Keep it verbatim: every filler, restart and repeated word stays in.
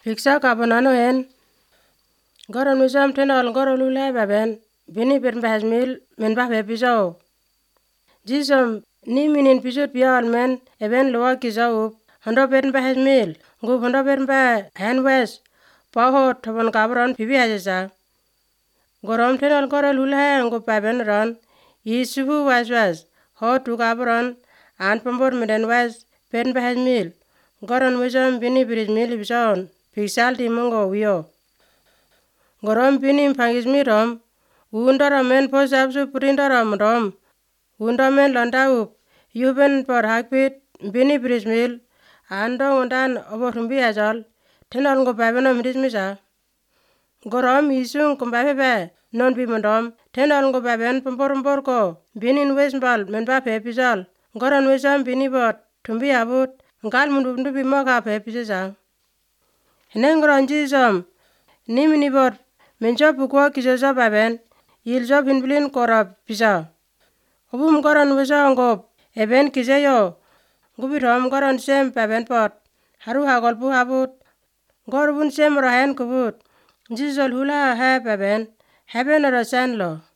Fiksa kabanano hen goron wisam tenol goro lulai baben bini bet bahas mil men bah bepisao jisom ni minin pisut biawal men eben loa kisaup hondo bet bahas mil ngup hondo bet bah hen wes pahot thobon kabron pipi hajesa gorom tenol goro lulai ngup baben ron isubu was was hot tu kabron an pambor meden was bet bahas mil goron wisam bini biris mil bisaon fiksal timongo wio gorom bini phangis mi rom undorom men posabsu purindorom rom undomen londaup yuben por hakpit bini biris mil andong undan obor humbi ajol tenol ngo babenom hidismisa gorom isung kumbabe be non bimondom tenol ngo baben pambor pambor ko binin wesmbal men ba pepisol goron wisam bini bot tumbi abut ngal mundu mundu bimoka pepisesa Henengron jisom nimini bot menjo pukwo kisoso baben yiljo binbilin korop pisa ubum goron wiso ngop eben kiseyo ngubitom goron sem baben pot haru hagol pu habut gorubun sem rohen kubut jisol hula he baben hebben oro senlo